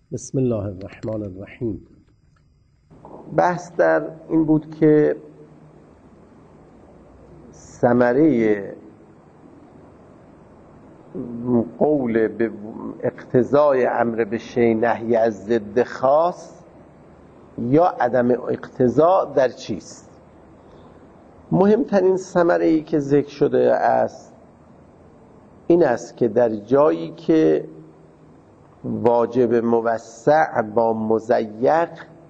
بسم الله الرحمن الرحیم. بحث در این بود که ثمره قول به اقتضای امر به شیء نهی از ضد خاص یا عدم اقتضا در چیست. مهمترین ثمره‌ای که ذکر شده است این است که در جایی که واجب موسع با مضیق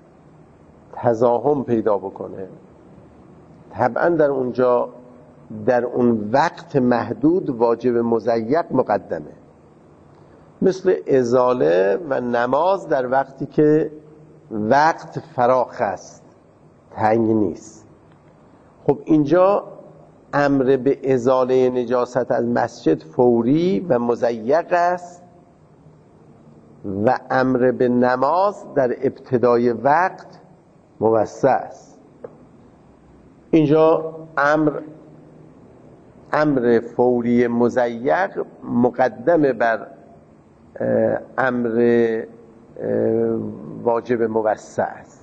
تزاحم پیدا بکنه، طبعا در اونجا در اون وقت محدود واجب مضیق مقدمه، مثل ازاله و نماز در وقتی که وقت فراخ است، تنگ نیست. خب اینجا امر به ازاله نجاست از مسجد فوری و مضیق است و امر به نماز در ابتدای وقت موسع است. اینجا امر فوری مضیق مقدم بر امر واجب موسع است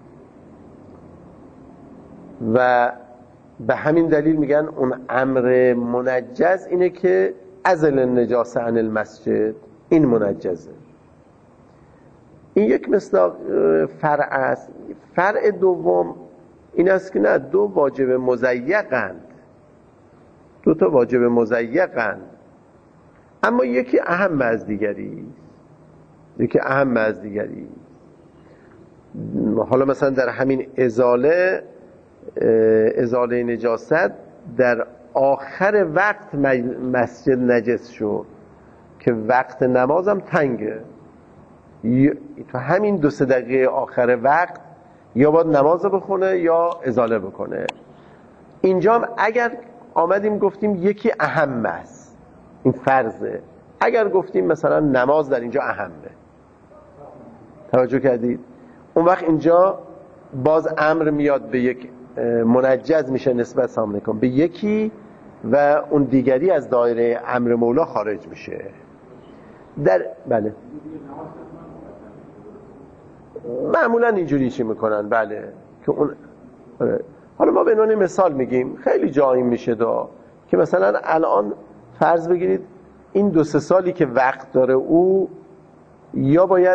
و به همین دلیل میگن اون امر منجز اینه که ازل النجاسه عن المسجد، این منجزه. این یک مصداق فرع است. فرع دوم این است که نه، دو واجب مضیقند، دو تا واجب مضیقند، اما یکی اهم از دیگری، یکی اهم از دیگری. حالا مثلا در همین ازاله نجاست در آخر وقت مسجد نجس شد که وقت نمازم تنگه، تو همین 2-3 دقیقه آخر وقت یا باید نماز بخونه یا ازاله بکنه. اینجا هم اگر آمدیم گفتیم یکی اهم است، این فرضه، اگر گفتیم مثلا نماز در اینجا اهمه، توجه کردید؟ اون وقت اینجا باز امر میاد به یک منجز میشه نسبت سامنے کن به یکی و اون دیگری از دایره امر مولا خارج میشه. بله معمولا اینجوری چی میکنن، بله که اون حالا ما به عنوان مثال میگیم، خیلی جایی میشه که مثلا الان فرض بگیرید این 2-3 سالی که وقت داره او یا باید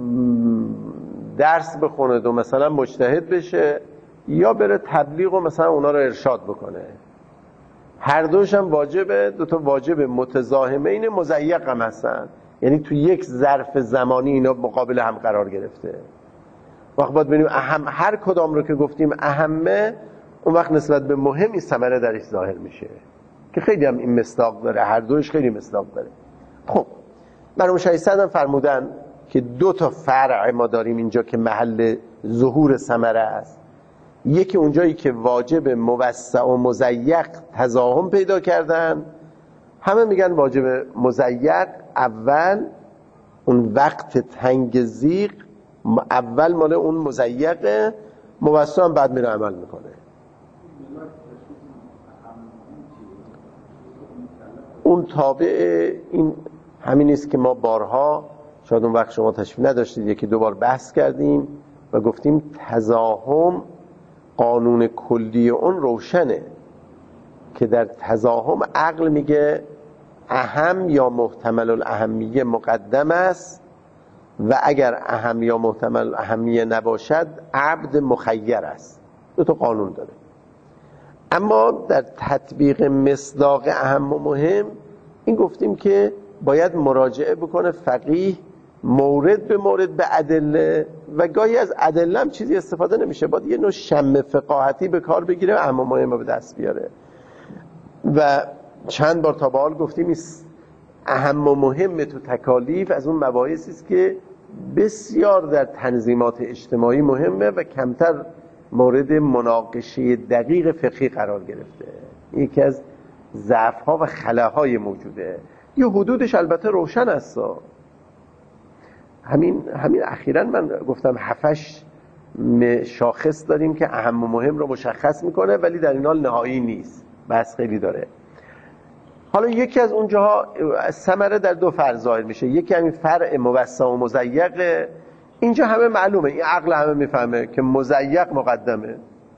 درس بخونه و مثلا مجتهد بشه یا بره تبلیغ و مثلا اونا رو ارشاد بکنه، هر دوش هم واجبه، 2 تا واجب متزاحمین مضیق هم هستن، یعنی تو یک ظرف زمانی اینا مقابل هم قرار گرفته. وقت باید ببینیم هر کدام رو که گفتیم اهمه، اون وقت نسبت به مهم این ثمره درش ظاهر میشه که خیلی هم این مصداق داره، هر دوش خیلی مصداق داره. خب مرحوم شیخ صدر هم فرمودن که 2 تا فرع ما داریم اینجا که محل ظهور ثمره است. یکی اونجایی که واجب موسع و مضیق تزاحم پیدا کردن، همه میگن واجب مضیق اول اون وقت تنگ زیق اول مال اون مضیقه، موسع هم بعد میره عمل میکنه. اون تابع این همین است که ما بارها، شاید اون وقت شما تشریف نداشتید، 1-2 بار بحث کردیم و گفتیم تزاحم قانون کلی اون روشنه که در تزاحم عقل میگه اهم یا محتمل الاهمیه مقدم است و اگر اهم یا محتمل الاهمیه نباشد عبد مخیر است. 2 تا قانون داره. اما در تطبیق مصداق اهم و مهم این گفتیم که باید مراجعه بکنه فقیه مورد به مورد به ادله و گاهی از ادله هم چیزی استفاده نمیشه، باید یه نوع شم فقاهتی به کار بگیره و اهم و مهم رو به دست بیاره. و چند بار تا به حال گفتیم اهم و مهم تو تکالیف از اون مباحثی است که بسیار در تنظیمات اجتماعی مهمه و کمتر مورد مناقشه دقیق فقهی قرار گرفته. یکی از ضعف‌ها و خلاهای موجوده. یه حدودش البته روشن است. همین اخیراً من گفتم 7-8 شاخص داریم که اهم و مهم رو مشخص میکنه، ولی در این حال نهایی نیست، بحث خیلی داره. حالا یکی از اونجاها ثمره در دو فرع ظاهر میشه. یکی همین فرع موسع و مضیق، اینجا همه معلومه، این عقل همه میفهمه که مضیق مقدمه.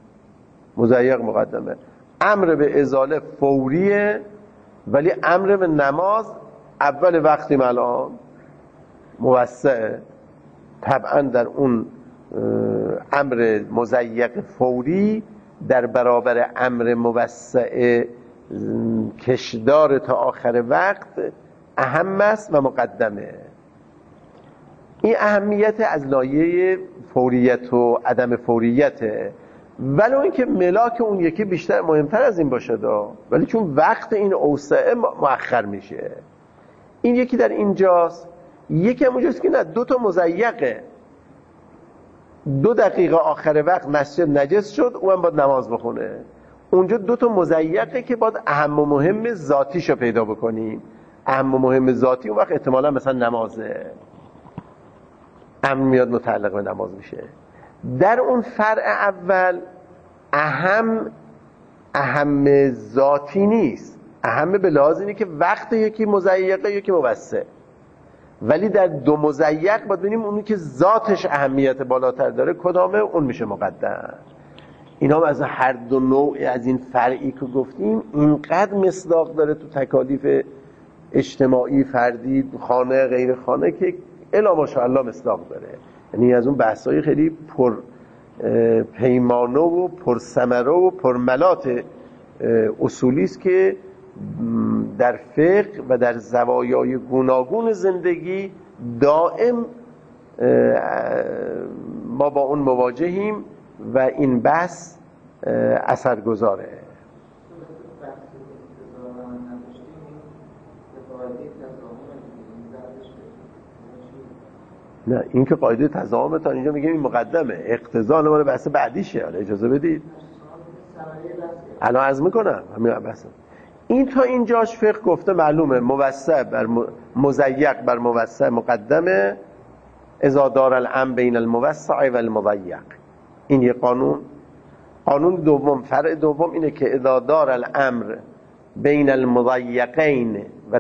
امر به ازاله فوریه، ولی امر به نماز اول وقتی الان موسعه. طبعا در اون امر مضیق فوری در برابر امر موسع کشدار تا آخر وقت اهم است و مقدمه. این اهمیت از لایه فوریت و عدم فوریته، ولو اینکه ملاک اون یکی بیشتر مهمتر از این باشه ولی چون وقت این اوسعه مؤخر میشه. این یکی در اینجاست. یکی هم اونجاست که نه، دو تا مضیقه، 2 دقیقه آخر وقت مسجد نجس شد، اون باید نماز بخونه. اونجا 2 تا مضیقه که باید اهم و مهم ذاتیشو پیدا بکنیم. اهم و مهم ذاتی اون وقت احتمالا مثلا نمازه، امر میاد متعلق به نماز میشه. در اون فرع اول اهم ذاتی نیست، اهم به لحاظ اینه که وقت یکی مضیقه یکی موسع. ولی در دو مضیق باید ببینیم اونی که ذاتش اهمیت بالاتر داره کدامه، اون میشه مقدم. اینا هم از هر دو نوع از این فرعی که گفتیم اینقدر مصداق داره تو تکالیف اجتماعی، فردی، خانه، غیر خانه، که الا ماشاءالله مصداق داره. یعنی از اون بحثای خیلی پر پیمانه و پر ثمره و پر ملات اصولی است که در فقه و در زوایای گوناگون زندگی دائم ما با اون مواجهیم و این بحث اثرگذاره. نه، این که قاعده تضامن تا اینجا میگه این مقدمه، اقتضا مال بحث بعدیشه. حالا اجازه بدید الان عرض میکنم همین بحث. این تا اینجاش فقه گفته معلومه موسع بر مضیق بر موسع مقدمه، اذا دار الامر بین الموسع و المضیق. این یه قانون دوم، فرع دوم اینه که اذا دار الامر بین المضیقین و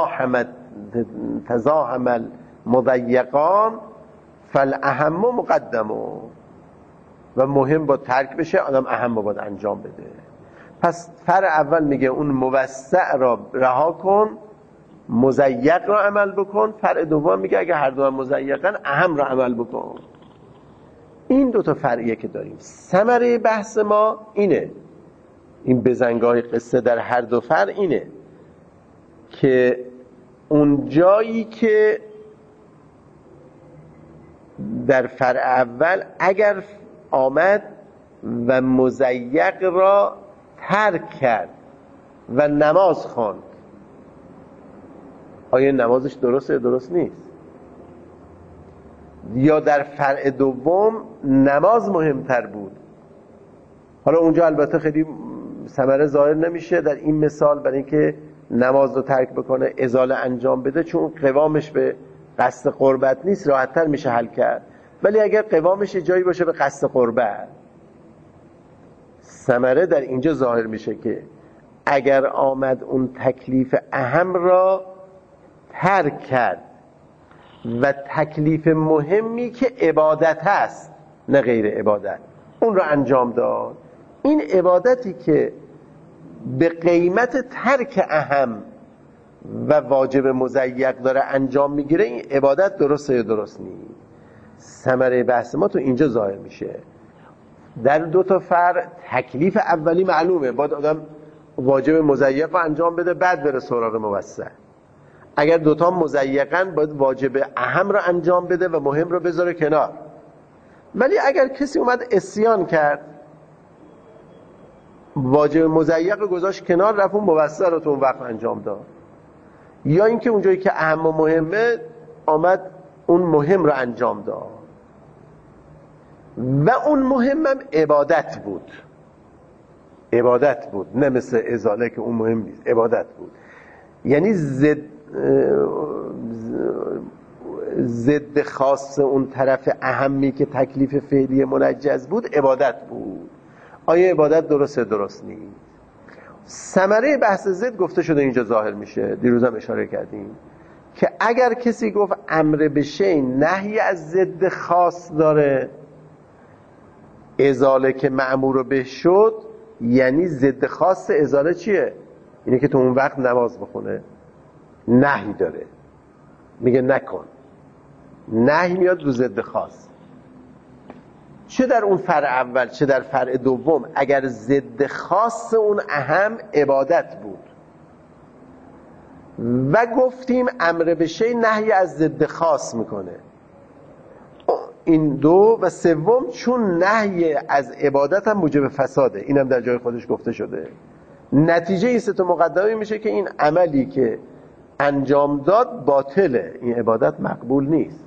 تزاحم المضیقان فالاهم مقدم، و مهم با ترک بشه، آدم اهم باید انجام بده. پس فرع اول میگه اون موسع را رها کن، مضیق را عمل بکن. فرع دوم میگه اگه هر دو هم مضیقن اهم را عمل بکن. این 2 تا فرعیه که داریم. ثمره بحث ما اینه، این بزنگاه قصه در هر دو فرع اینه که اون جایی که در فرع اول اگر آمد و مضیق را ترک کرد و نماز خواند، آیا نمازش درسته یا درست نیست؟ یا در فرع دوم نماز مهمتر بود. حالا اونجا البته خیلی ثمره ظاهر نمیشه در این مثال، برای اینکه نماز رو ترک بکنه، ازاله انجام بده، چون قوامش به قصد قربت نیست، راحت‌تر میشه حل کرد. ولی اگر قوامش جایی باشه به قصد قربت، ثمره در اینجا ظاهر میشه که اگر آمد اون تکلیف اهم را ترک کرد و تکلیف مهمی که عبادت هست نه غیر عبادت اون را انجام داد، این عبادتی که به قیمت ترک اهم و واجب مضیق داره انجام میگیره، این عبادت درسته یا درست نیست. ثمره بحث ما تو اینجا ظاهر میشه. در 2 تا فرع تکلیف اولی معلومه، باید آدم واجب مضیق رو انجام بده بعد بره سراغ موسع. اگر 2 تا مضیقن باید واجب اهم رو انجام بده و مهم رو بذاره کنار. ولی اگر کسی اومد عصیان کرد، واجب مضیق گذاشت کنار، رفت اون موسع رو تو اون وقت انجام داد، یا اینکه اونجایی که اهم و مهمه آمد اون مهم رو انجام داد و اون مهمم عبادت بود، نه مثل ازاله که اون مهم نیست، عبادت بود. یعنی ضد خاص اون طرف اهمی که تکلیف فعلی منجز بود عبادت بود. آیا عبادت درسته درست نیست؟ ثمره بحث ضد گفته شده اینجا ظاهر میشه، دیروزم اشاره کردیم که اگر کسی گفت امر به شیء نهی از ضد خاص داره، ازاله که مأمور به شد، یعنی ضد خاص ازاله چیه؟ اینه که تو اون وقت نماز بخونه. نهی داره، میگه نکن، نهی میاد رو ضد خاص. چه در اون فرع اول چه در فرع دوم، اگر ضد خاص اون اهم عبادت بود و گفتیم امر به شیء نهی از ضد خاص میکنه، این دو. و سوم چون نهی از عبادت هم موجب فساده، اینم در جای خودش گفته شده. نتیجه این سه تا مقدمه میشه که این عملی که انجام داد باطله، این عبادت مقبول نیست.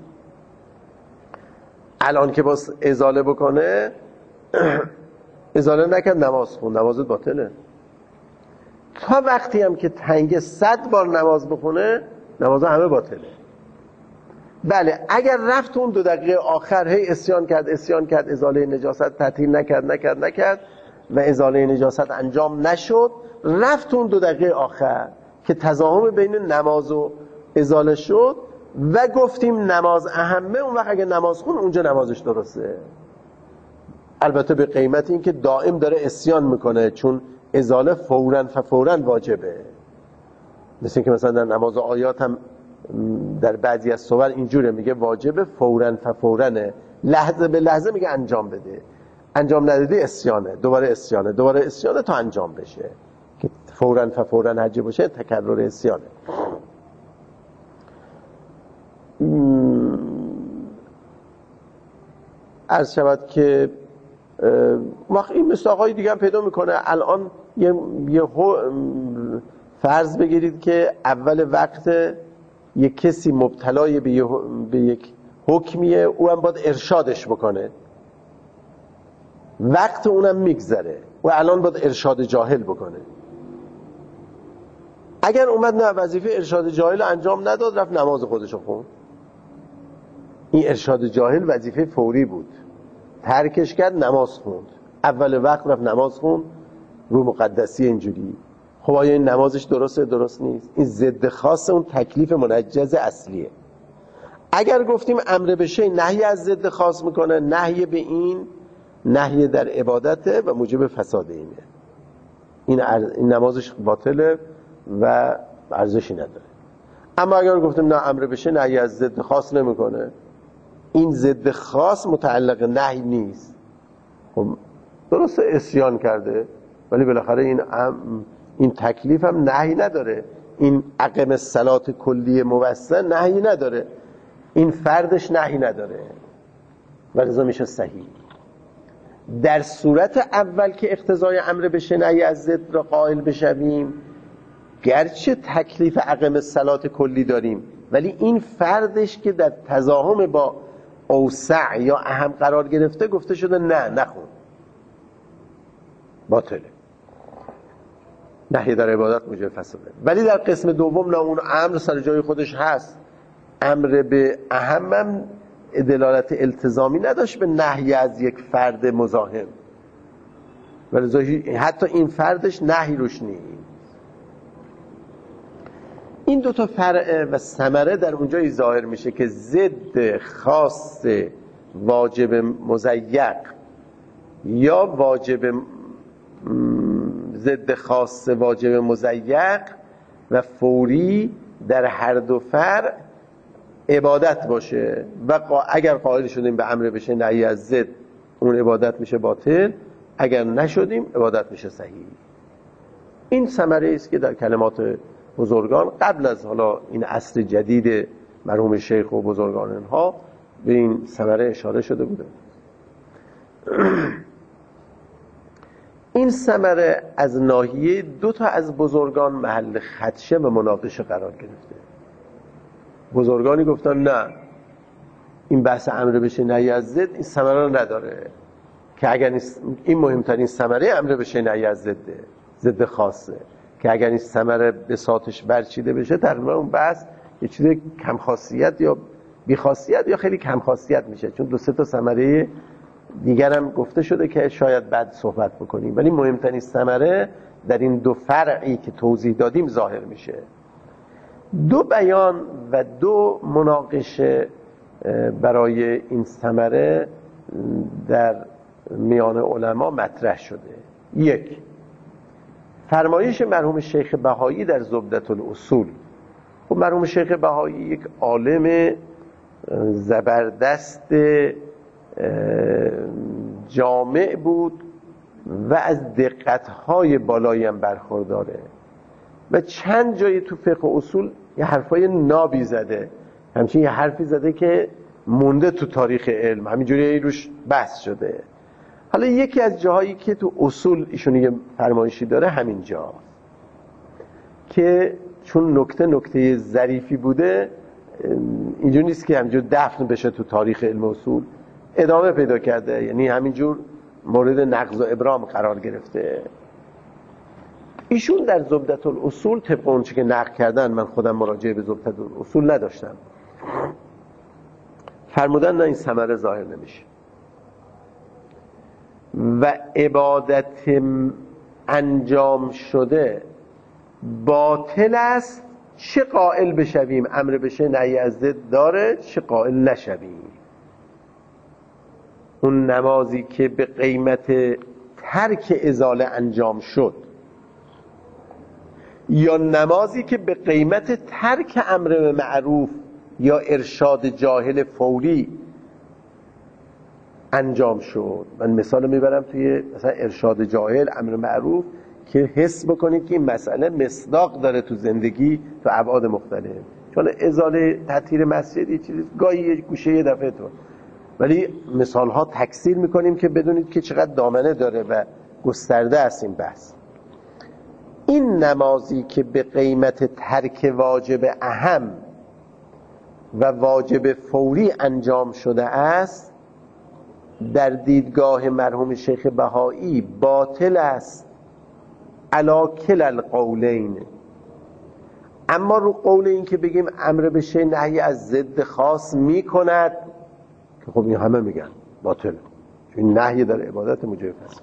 الان که باز ازاله بکنه، ازاله نکرد نماز خون، نمازت باطله. تا وقتی هم که تنگه 100 بار نماز بخونه، نماز همه باطله. بله اگر رفت اون 2 دقیقه آخر هی اسیان کرد، ازاله نجاست تعطیل نکرد و ازاله نجاست انجام نشد، رفت اون 2 دقیقه آخر که تضاهم بین نماز و ازاله شد و گفتیم نماز اهمه، اون وقت اگه نماز خون اونجا نمازش درسته. البته به قیمت این که دائم داره اسیان میکنه، چون ازاله فوراً واجبه. مثل این که مثلا در نماز آیات هم در بعضی از صور اینجوره، میگه واجبه فوراًه، لحظه به لحظه میگه انجام بده، انجام ندادی اسیانه، دوباره اسیانه تا انجام بشه، که فوراً حج باشه تکرر اسیانه. عرض شود که وقت این مثل آقای دیگه هم پیدا میکنه. الان یه فرض بگیرید که اول وقت یک کسی مبتلای به یک حکمیه، او هم باید ارشادش بکنه، وقت اونم میگذره و الان باید ارشاد جاهل بکنه. اگر اومد نه وظیفه ارشاد جاهل انجام نداد، رفت نماز خودشو خوند، این ارشاد جاهل وظیفه فوری بود، ترکش کرد نماز خوند، اول وقت رفت نماز خوند رو مقدسی اینجوری. خب آیا این نمازش درسته؟ درست نیست. این ضد خاص اون تکلیف منجز اصلیه. اگر گفتیم امر به شیء نهی از ضد خاص میکنه، نهی به این نهی در عبادته و موجب فساد اینه، این نمازش باطله و ارزشی نداره. اما اگر گفتیم نه امر به شیء نهی از ضد خاص نمیکنه، این ضد خاص متعلق نهی نیست، خب درسته اسیان کرده ولی بالاخره این تکلیف هم نهی نداره، این اقم الصلاة کلی موسع نهی نداره، این فردش نهی نداره و لذا میشه صحیح. در صورت اول که اقتضای امر به شیء نهی از ضد را قائل بشویم، گرچه تکلیف اقم الصلاة کلی داریم ولی این فردش که در تضاهم با اوسع یا اهم قرار گرفته، گفته شده نه نخون، باطله، نهی در عبادت موجب فساده. ولی در قسم دوم نه، اون امر سر جای خودش هست، امر به اهمم دلالت التزامی نداشت به نهی از یک فرد مزاحم، ولی حتی این فردش نهی روش نیست. این 2 تا فرع و ثمره در اونجایی ظاهر میشه که ضد خاص واجب مضیق یا واجب ضد خاص واجب مضیق و فوری در هر 2 فرع عبادت باشه و اگر قائل شدیم به امر بشه نهی از ضد، اون عبادت میشه باطل، اگر نشدیم عبادت میشه صحیح. این ثمره است که در کلمات بزرگان قبل از حالا این عصر جدید مرحوم شیخ و بزرگان اینها به این ثمره اشاره شده بوده. این ثمره از ناحیه 2 تا از بزرگان محل خدشه و مناقشه قرار گرفته. بزرگانی گفتن نه، این بحث امر بشه نهی از ضد این ثمره رو نداره، که اگر این مهمترین ثمره امر بشه نهی از ضد خاصه، که اگر این ثمره بساطش برچیده بشه تقریبا اون بحث یه چیز کم خاصیت یا بی خاصیت یا خیلی کم خاصیت میشه، چون 2-3 تا ثمره دیگر هم گفته شده که شاید بعد صحبت بکنیم. ولی مهمترین ثمره در این دو فرعی که توضیح دادیم ظاهر میشه. دو بیان و دو مناقشه برای این ثمره در میان علما مطرح شده. یک، فرمایش مرحوم شیخ بهایی در زبدة الاصول. خب مرحوم شیخ بهایی یک عالم زبردست جامع بود و از دقت‌های بالایی هم برخورداره و چند جایی تو فقه اصول یه حرفای نابی زده، همچنین یه حرفی زده که مونده تو تاریخ علم، همینجوری روش بحث شده. حالا یکی از جاهایی که تو اصول ایشون یه فرمایشی داره همین جا که چون نکته ظریفی بوده اینجور نیست که همینجور دفن بشه تو تاریخ علم اصول، ادامه پیدا کرده، یعنی همینجور مورد نقض و ابرام قرار گرفته. ایشون در زبدة الاصول طبق اون چی که نقل کردن، من خودم مراجعه به زبدة الاصول نداشتم، فرمودن نه این ثمره ظاهر نمیشه و عبادت انجام شده باطل است، چه قائل بشویم امر بشه نهی از ضد داره، چه قائل نشویم. اون نمازی که به قیمت ترک ازاله انجام شد یا نمازی که به قیمت ترک امر معروف یا ارشاد جاهل فوری انجام شد. من مثال میبرم توی مثلا ارشاد جاهل امر معروف که حس بکنید که این مسئله مصداق داره تو زندگی تو ابعاد مختلف، چون ازاله تطهیر مسجد یه چیزی گاهی یه گوشه یه دفعه تو، ولی مثال ها تکثیر میکنیم که بدونید که چقدر دامنه داره و گسترده است این بحث. این نمازی که به قیمت ترک واجب اهم و واجب فوری انجام شده است در دیدگاه مرحوم شیخ بهایی باطل است علی کلا القولین. اما رو قول این که بگیم امر به شیء نهی از ضد خاص میکند که خب این همه میگن باطل، چون نهی در عبادت موجب فساد.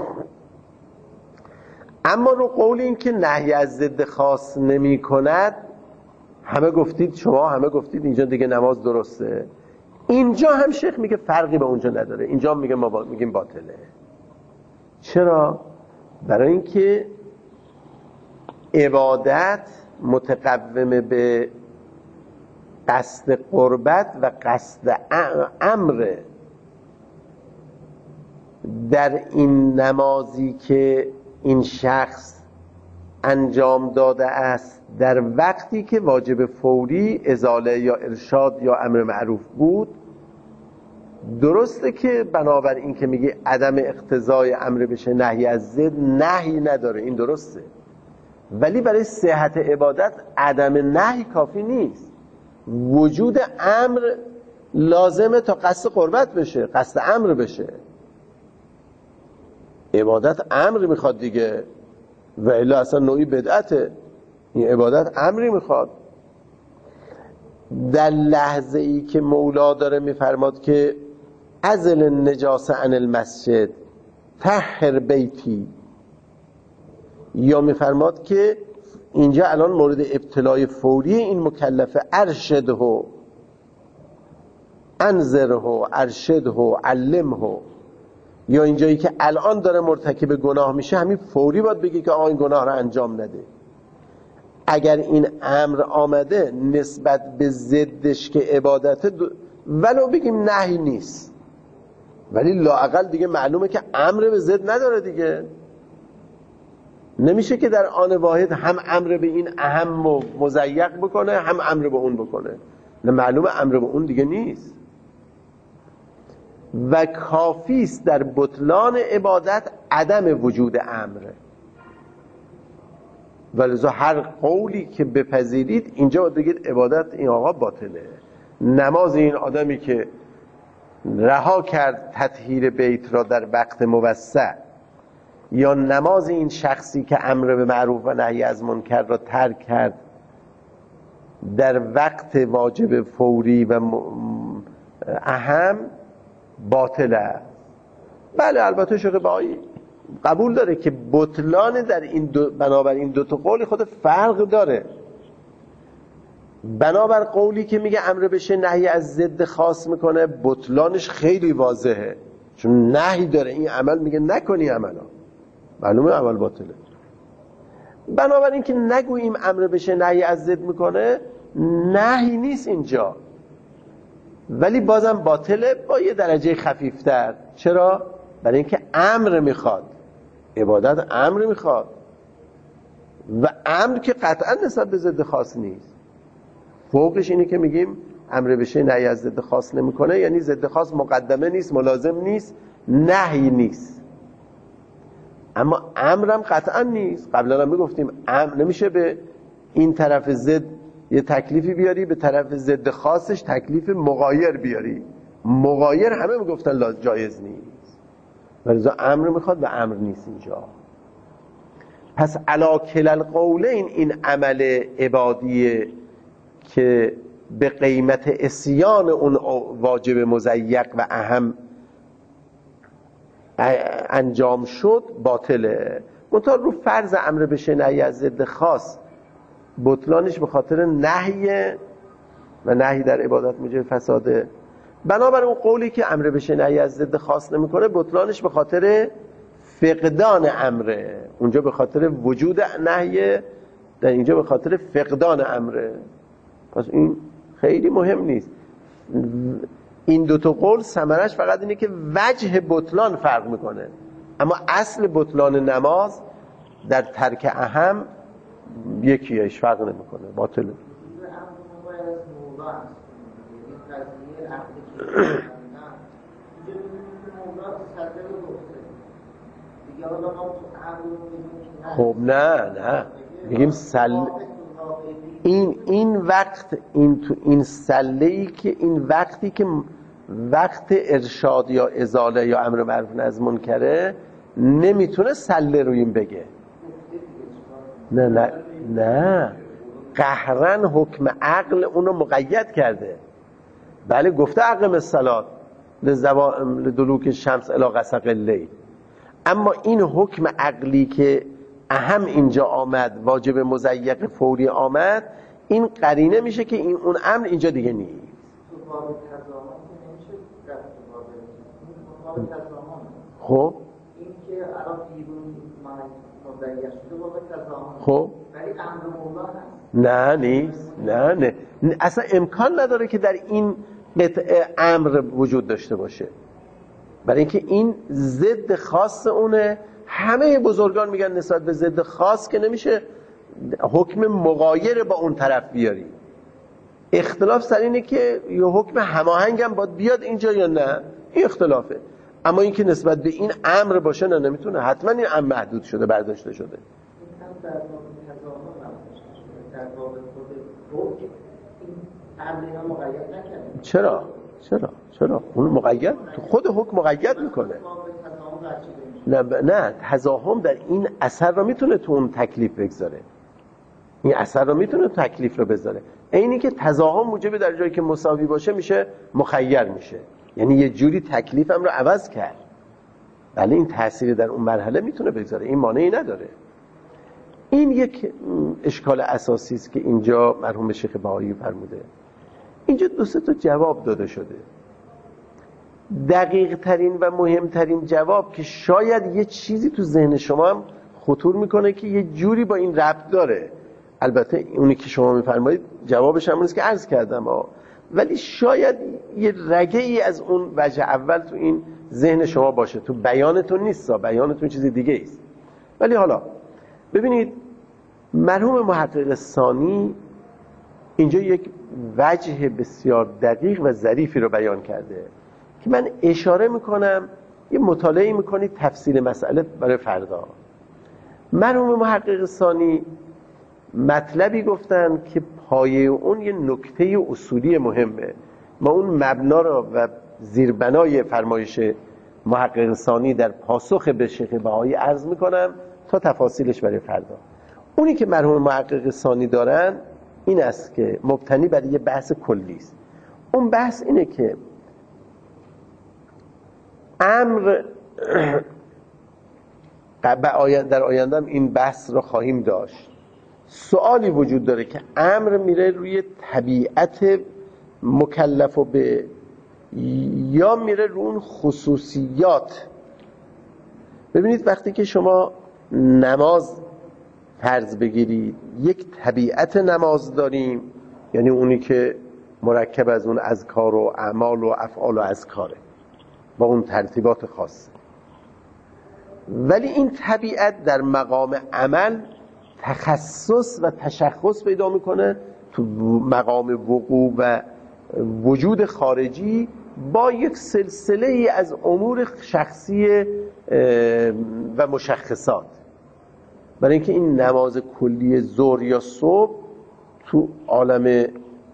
اما رو قول این که نهی از ضد خاص نمی کند همه گفتید، شما همه گفتید اینجا دیگه نماز درسته. اینجا هم شیخ میگه فرقی به اونجا نداره، اینجا میگه ما میگیم باطله. چرا؟ برای اینکه عبادت متقوم به قصد قربت و قصد امر. در این نمازی که این شخص انجام داده است در وقتی که واجب فوری ازاله یا ارشاد یا امر معروف بود، درسته که بنابر این که میگه عدم اقتضای امر بشه نهی از ضد نهی نداره، این درسته، ولی برای صحت عبادت عدم نهی کافی نیست، وجود امر لازمه تا قصد قربت بشه، قصد امر بشه. عبادت امر میخواد دیگه، و الا اصلا نوعی بدعته. این عبادت امری میخواد. در لحظه ای که مولا داره میفرماد که ازل النجاسه عن المسجد طهر بیتی، یا میفرماد که اینجا الان مورد ابتلای فوری این مکلفه ارشده انذره ارشده علمه، یا اینجایی که الان داره مرتکب گناه میشه همین فوری باید بگی که آقا این گناه رو انجام نده. اگر این امر آمده نسبت به ضدش که عبادته ولو بگیم نهی نیست، ولی لااقل دیگه معلومه که امر به ضد نداره دیگه. نمیشه که در آن واحد هم امر به این اهم و مضیق بکنه هم امر به اون بکنه، نه معلومه امر به اون دیگه نیست. و کافی است در بطلان عبادت عدم وجود امر. ولذا هر قولی که بپذیرید اینجا باید بگید عبادت این آقا باطله. نماز این آدمی که رها کرد تطهیر بیت را در وقت موسع، یا نماز این شخصی که امر به معروف و نهی از منکر را ترک کرد در وقت واجب فوری و اهم، باطله. بله البته شیخ بهایی قبول داره که بطلان در این بنابراین دو تا قول خود فرق داره. بنابر قولی که میگه امر بشه نهی از ضد خاص میکنه بطلانش خیلی واضحه، چون نهی داره این عمل، میگه نکنی عملا، معلومه عمل باطله. بنابراین که نگوییم امر بشه نهی از ضد میکنه، نهی نیست اینجا، ولی بازم باطله با یه درجه خفیفتر. چرا؟ برای اینکه امر میخواد، عبادت امر میخواد و امر که قطعا نسبت به ضد خاص نیست. فوقش اینه که میگیم امر بشه نهی از ضد خاص نمیکنه، یعنی ضد خاص مقدمه نیست، ملازم نیست، نهی نیست. اما امرم قطعا نیست. قبلا هم میگفتیم امر نمیشه به این طرف ضد یه تکلیفی بیاری، به طرف ضد خاصش تکلیف مغایر بیاری. مغایر همه میگفتن جایز نیست، ولی امر میخواد و امر نیست اینجا. پس علا کل القولین این عمل عبادیه که به قیمت عصیان اون واجب مضیق و اهم انجام شد باطله. منتها رو فرض امر بشه نهی از ضد خاص، بطلانش به خاطر نهی و نهی در عبادت موجب فساده. بنابر اون قولی که امر بشه نهی از ضد خاص نمیکنه، بطلانش به خاطر فقدان امره. اونجا به خاطر وجود نهی، در اینجا به خاطر فقدان امره. پس این خیلی مهم نیست. این دو تا قول ثمرش فقط اینه که وجه بطلان فرق میکنه، اما اصل بطلان نماز در ترک اهم یکیش فرق نمیکنه، باطله. خب نه میگیم این وقت، این سله‌ای که این وقتی که وقت ارشاد یا ازاله یا امر معروف نهی از منکره، نمیتونه سله روی این بگه. نه قهرن حکم عقل اونو مقید کرده. بله گفته اقم الصلاة لدلوک الشمس الی غسق اللیل، اما این حکم عقلی که اهم اینجا آمد، واجب مضیق فوری آمد، این قرینه میشه که این اون امر اینجا دیگه نیست. خب این که الان بیرون مضیق شده بابا تضامن، خب ولی امر مولا هست. نه اصلا امکان نداره که در این قطعه امر وجود داشته باشه، برای اینکه این ضد خاص اونه. همه بزرگان میگن نسبت به ضد خاص که نمیشه حکم مغایر با اون طرف بیاری. اختلاف سر اینه که یه حکم هماهنگ هم باید بیاد اینجا یا نه، این اختلافه. اما این که نسبت به این امر باشه نه، نمیتونه. حتما این امر محدود شده، برداشته شده. این هم در واقع تضامن نباشه، در واقع خود حکم این امر اینا مقید نکنه. چرا اون مقید تو خود حکم مقید میکنه. نه تضاهم در این اثر رو میتونه تو اون تکلیف بگذاره، این اثر رو میتونه تو تکلیف رو بذاره. اینی که تضاهم موجب در جایی که مساوی باشه میشه مخیر میشه، یعنی یه جوری تکلیفم رو عوض کرد. بله این تأثیر در اون مرحله میتونه بگذاره، این مانعی نداره. این یک اشکال اساسی است که اینجا مرحوم شیخ بهایی فرموده. اینجا دو سه تا جواب داده شده. دقیق ترین و مهمترین جواب که شاید یه چیزی تو ذهن شما هم خطور میکنه که یه جوری با این ربط داره، البته اونی که شما میفرمایید جوابش همون است که عرض کردم، ولی شاید یه رگه ای از اون وجه اول تو این ذهن شما باشه، تو بیانتون نیست، بیانتون چیز دیگه است. ولی حالا ببینید مرحوم محقق ثانی اینجا یک وجه بسیار دقیق و ظریفی رو بیان کرده که من اشاره میکنم، یه مطالعه میکنید تفصیل مسئله برای فردا. مرحوم محقق ثانی مطلبی گفتن که پایه اون یه نکته اصولی مهمه. ما اون مبنا را و زیربنای فرمایش محقق ثانی در پاسخ به شیخ بهایی عرض میکنم تا تفاصیلش برای فردا. اونی که مرحوم محقق ثانی دارن این است که مبتنی بر یه بحث کلی است. اون بحث اینه که امر در آینده هم این بحث رو خواهیم داشت. سوالی وجود داره که امر میره روی طبیعت مکلف و به یا میره رو اون خصوصیات. ببینید وقتی که شما نماز فرض بگیرید، یک طبیعت نماز داریم، یعنی اونی که مرکب از اون اذکار و اعمال و افعال و اذکاره با اون ترتیبات خاصه. ولی این طبیعت در مقام عمل تخصص و تشخص پیدا میکنه تو مقام وقوع و وجود خارجی با یک سلسله ای از امور شخصی و مشخصات. برای اینکه این نماز کلی ظهر یا صبح تو عالم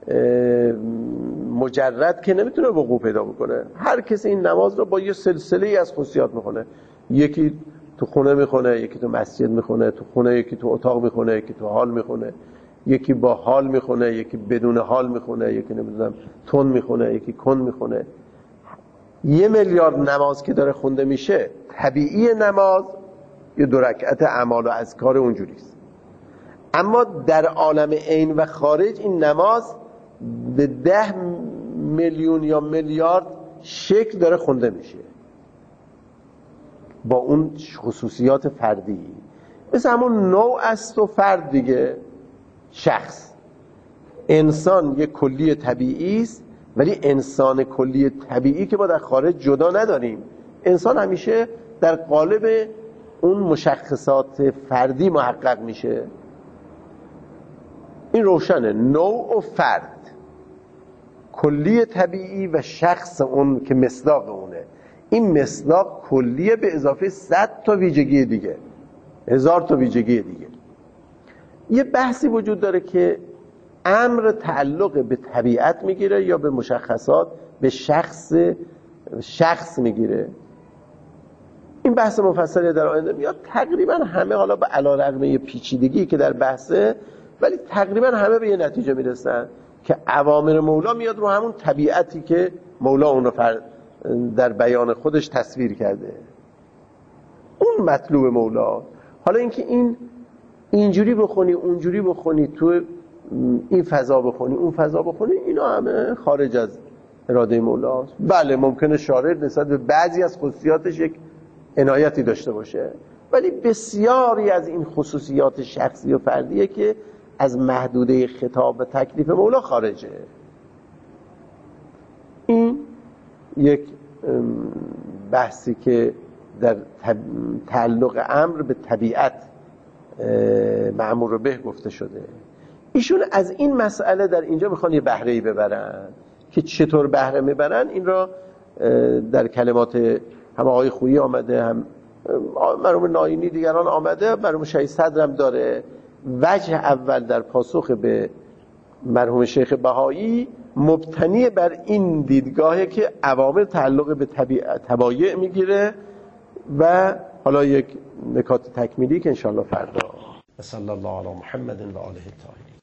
مجرد که نمیتونه وقوع پیدا بکنه. هر کسی این نماز رو با یه سلسله ای از خصوصیات میخونه. یکی تو خونه میخونه، یکی تو مسجد میخونه، تو خونه یکی تو اتاق میخونه، یکی تو حال میخونه، یکی با حال میخونه، یکی بدون حال میخونه، یکی نمیدونم تون میخونه، یکی کن میخونه. 1 میلیارد نماز که داره خونده میشه، طبیعی نماز یه 2 رکعت اعمال و اذکار اونجوریست. اما در عالم عین و خارج این نماز به 10 میلیون یا میلیارد شکل داره خونده میشه با اون خصوصیات فردی. مثل همون نوع است و فرد دیگه. شخص انسان یک کلی طبیعی است، ولی انسان کلی طبیعی که ما در خارج جدا نداریم. انسان همیشه در قالب اون مشخصات فردی محقق میشه. این روشنه. نوع و فرد، کلی طبیعی و شخص اون که مصداق اونه. این مصداق کلیه به اضافه 100 تا ویژگی دیگه، 1000 تا ویژگی دیگه. یه بحثی وجود داره که امر تعلق به طبیعت میگیره یا به مشخصات، به شخص میگیره. این بحث مفصلی در آینده میاد. تقریبا همه، حالا به علیرغم یه پیچیدگی که در بحثه، ولی تقریبا همه به یه نتیجه میرسن که اوامر مولا میاد رو همون طبیعتی که مولا اون رو در بیان خودش تصویر کرده، اون مطلوب مولا. حالا اینکه این اینجوری بخونی، اونجوری بخونی، تو این فضا بخونی، اون فضا بخونی، اینا همه خارج از اراده مولاست. بله ممکنه شارع نسبت به بعضی از خصوصیاتش یک عنایتی داشته باشه، ولی بسیاری از این خصوصیات شخصی و فردیه که از محدوده خطاب و تکلیف مولا خارجه. این یک بحثی که در تعلق امر به طبیعت مأمور به گفته شده. ایشون از این مسئله در اینجا میخوان یه بهره‌ای ببرن که چطور بهره میبرن این را در کلمات هم آقای خویی آمده، هم مرحوم ناینی دیگران آمده، مرحوم شهید صدر هم داره. وجه اول در پاسخ به مرحوم شیخ بهایی مبتنی بر این دیدگاهه که عوامل تعلق به طبایع میگیره و حالا یک نکات تکمیلی که انشاءالله فردا. صلی الله علی محمد و آله الطاهرین.